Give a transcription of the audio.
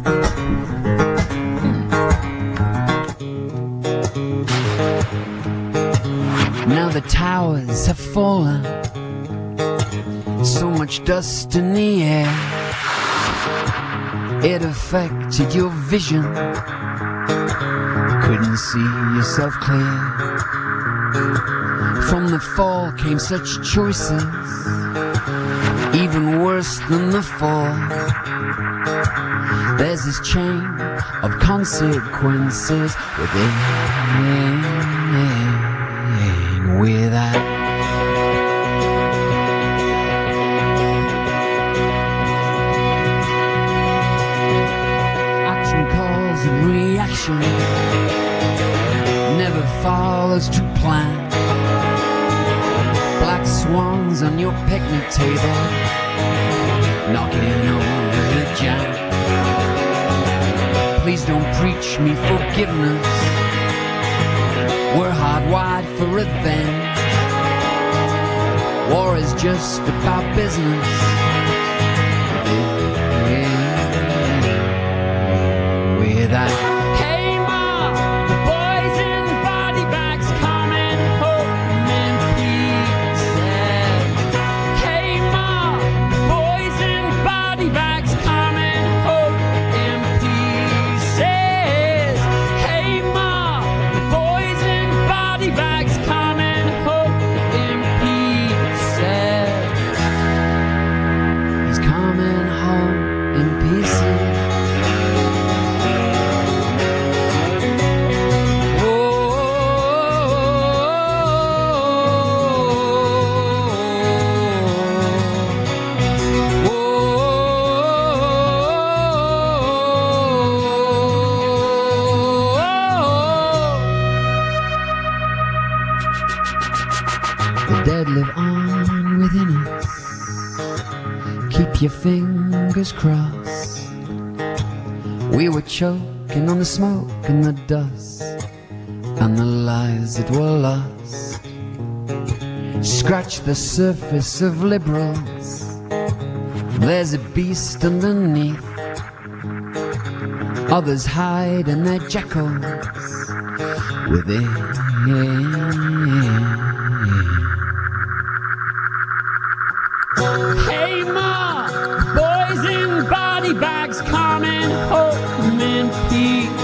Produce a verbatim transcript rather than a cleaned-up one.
Now the towers have fallen, so much dust in the air, it affected your vision, couldn't see yourself clear. From the fall came such choices, even worse than the fall. There's this chain of consequences within, without. Action calls and reaction never follows to plan. Black swans on your picnic table, knocking over the jam. Please don't preach me forgiveness, we're hardwired for revenge. War is just about business. Without. Hey Ma, the boys in body bags coming home in pieces. Hey Ma, the boys in body bags coming home in pieces. Hey Ma, the boys in body bags coming home in pieces. He's coming home in pieces. The dead live on within us. Keep your fingers crossed. We were choking on the smoke and the dust, and the lives that were lost. Scratch the surface of liberals, there's a beast underneath. Others hide in their jackals within. Hey Ma, boys in body bags coming home in peace.